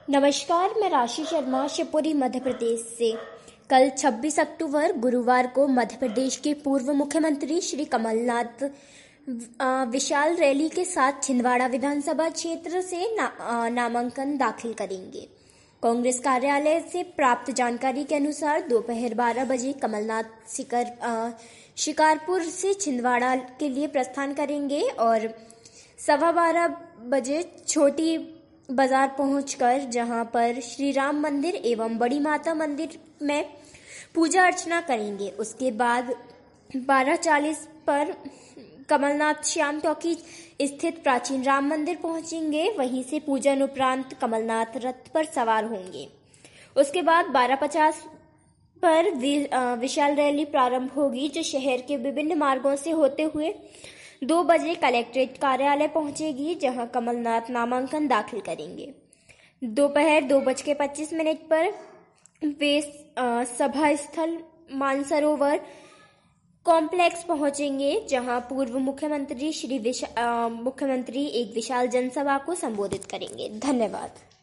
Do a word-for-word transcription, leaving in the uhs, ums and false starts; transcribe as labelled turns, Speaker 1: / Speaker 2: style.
Speaker 1: नमस्कार, मैं राशि शर्मा शिवपुरी मध्य प्रदेश से। कल छब्बीस अक्टूबर गुरुवार को मध्य प्रदेश के पूर्व मुख्यमंत्री श्री कमलनाथ विशाल रैली के साथ छिंदवाड़ा विधानसभा क्षेत्र से ना, नामांकन दाखिल करेंगे। कांग्रेस कार्यालय से प्राप्त जानकारी के अनुसार दोपहर बारह बजे कमलनाथ शिकर शिकारपुर से छिंदवाड़ा के लिए प्रस्थान करेंगे और सवा बारह बजे छोटी बाजार पहुंचकर जहां पर श्री राम मंदिर एवं बड़ी माता मंदिर में पूजा अर्चना करेंगे। उसके बाद बारह चालीस पर कमलनाथ श्याम टॉकीज स्थित प्राचीन राम मंदिर पहुंचेंगे। वहीं से पूजन उपरांत कमलनाथ रथ पर सवार होंगे। उसके बाद बारह पचास पर विशाल रैली प्रारंभ होगी, जो शहर के विभिन्न मार्गों से होते हुए दो बजे कलेक्ट्रेट कार्यालय पहुंचेगी, जहां कमलनाथ नामांकन दाखिल करेंगे। दोपहर दो बज के पच्चीस मिनट पर वे सभा स्थल मानसरोवर कॉम्प्लेक्स पहुंचेंगे, जहां पूर्व मुख्यमंत्री श्री विशा, मुख्यमंत्री एक विशाल जनसभा को संबोधित करेंगे। धन्यवाद।